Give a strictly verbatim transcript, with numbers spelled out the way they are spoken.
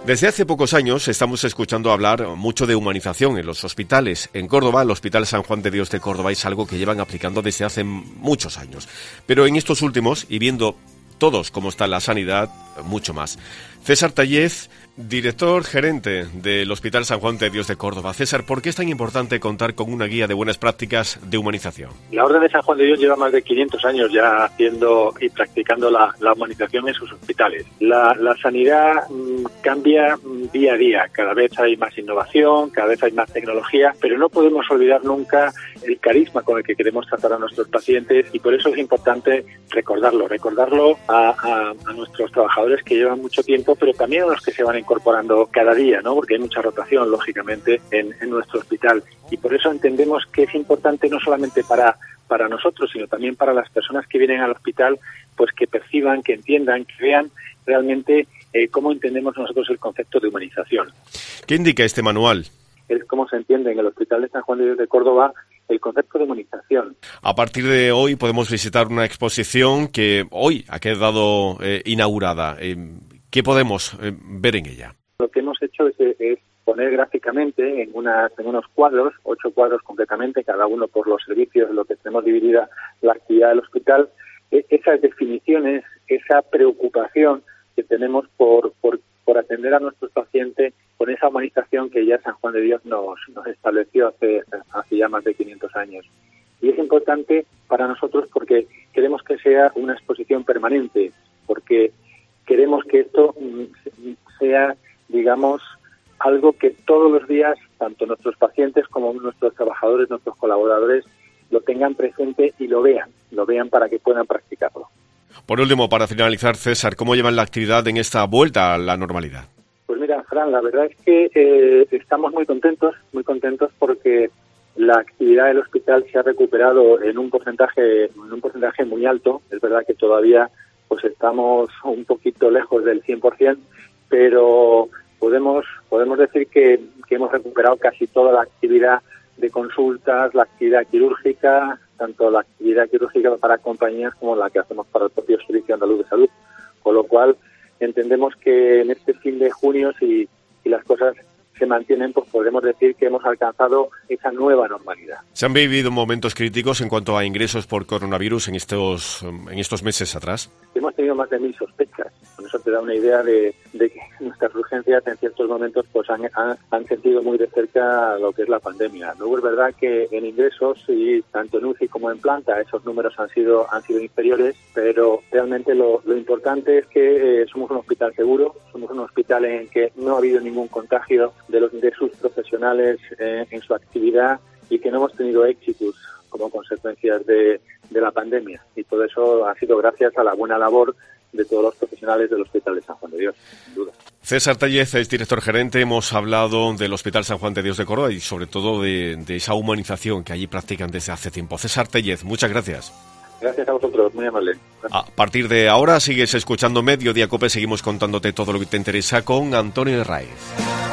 Desde hace pocos años estamos escuchando hablar mucho de humanización en los hospitales. En Córdoba, el Hospital San Juan de Dios de Córdoba es algo que llevan aplicando desde hace muchos años. Pero en estos últimos, y viendo todos cómo está la sanidad, mucho más. César Tellez, director gerente del Hospital San Juan de Dios de Córdoba. César, ¿por qué es tan importante contar con una guía de buenas prácticas de humanización? La Orden de San Juan de Dios lleva más de quinientos años ya haciendo y practicando la, la humanización en sus hospitales. La, la sanidad mmm, cambia mmm, día a día, cada vez hay más innovación, cada vez hay más tecnología, pero no podemos olvidar nunca el carisma con el que queremos tratar a nuestros pacientes, y por eso es importante recordarlo, recordarlo a, a, a nuestros trabajadores que llevan mucho tiempo, pero también a los que se van incorporando cada día, ¿no? Porque hay mucha rotación, lógicamente, en, en nuestro hospital. Y por eso entendemos que es importante no solamente para, para nosotros, sino también para las personas que vienen al hospital, pues que perciban, que entiendan, que vean realmente eh, cómo entendemos nosotros el concepto de humanización. ¿Qué indica este manual? Es cómo se entiende en el Hospital de San Juan de Dios de Córdoba el concepto de humanización. A partir de hoy podemos visitar una exposición que hoy ha quedado eh, inaugurada. Eh, ¿Qué podemos eh, ver en ella? Lo que hemos hecho es, es poner gráficamente en, una, en unos cuadros, ocho cuadros completamente, cada uno por los servicios, lo que tenemos dividida la actividad del hospital, eh, esas definiciones, esa preocupación que tenemos por, por, por atender a nuestros pacientes con esa humanización que ya San Juan de Dios nos, nos estableció hace, hace ya más de quinientos años. Y es importante para nosotros porque queremos que sea una exposición permanente, porque queremos que esto sea, digamos, algo que todos los días, tanto nuestros pacientes como nuestros trabajadores, nuestros colaboradores, lo tengan presente y lo vean, lo vean para que puedan practicarlo. Por último, para finalizar, César, ¿cómo llevan la actividad en esta vuelta a la normalidad? Pues mira, Fran, la verdad es que eh, estamos muy contentos, muy contentos porque la actividad del hospital se ha recuperado en un porcentaje, en un porcentaje muy alto. Es verdad que todavía pues estamos un poquito lejos del cien por ciento, pero podemos podemos decir que, que hemos recuperado casi toda la actividad de consultas, la actividad quirúrgica, tanto la actividad quirúrgica para compañías como la que hacemos para el propio Servicio Andaluz de Salud, con lo cual entendemos que en este fin de junio, si, si las cosas se mantienen, pues podemos decir que hemos alcanzado esa nueva normalidad. ¿Se han vivido momentos críticos en cuanto a ingresos por coronavirus en estos en estos meses atrás? Hemos tenido más de mil sospechas. Con eso te da una idea de, de que nuestras urgencias en ciertos momentos pues han, han, han sentido muy de cerca lo que es la pandemia. Luego es verdad que en ingresos, y tanto en U C I como en planta, esos números han sido han sido inferiores, pero realmente lo, lo importante es que eh, somos un hospital seguro, somos un hospital en el que no ha habido ningún contagio de los de sus profesionales eh, en su actividad, y que no hemos tenido éxitos como consecuencias de, de la pandemia, y todo eso ha sido gracias a la buena labor de todos los profesionales del Hospital de San Juan de Dios, sin duda. César Tellez es director gerente. Hemos hablado del Hospital San Juan de Dios de Córdoba y sobre todo de, de esa humanización que allí practican desde hace tiempo. César Tellez, muchas gracias. Gracias a vosotros, muy amable. Gracias. A partir de ahora sigues escuchando Mediodía Cope, seguimos contándote todo lo que te interesa con Antonio Herráez.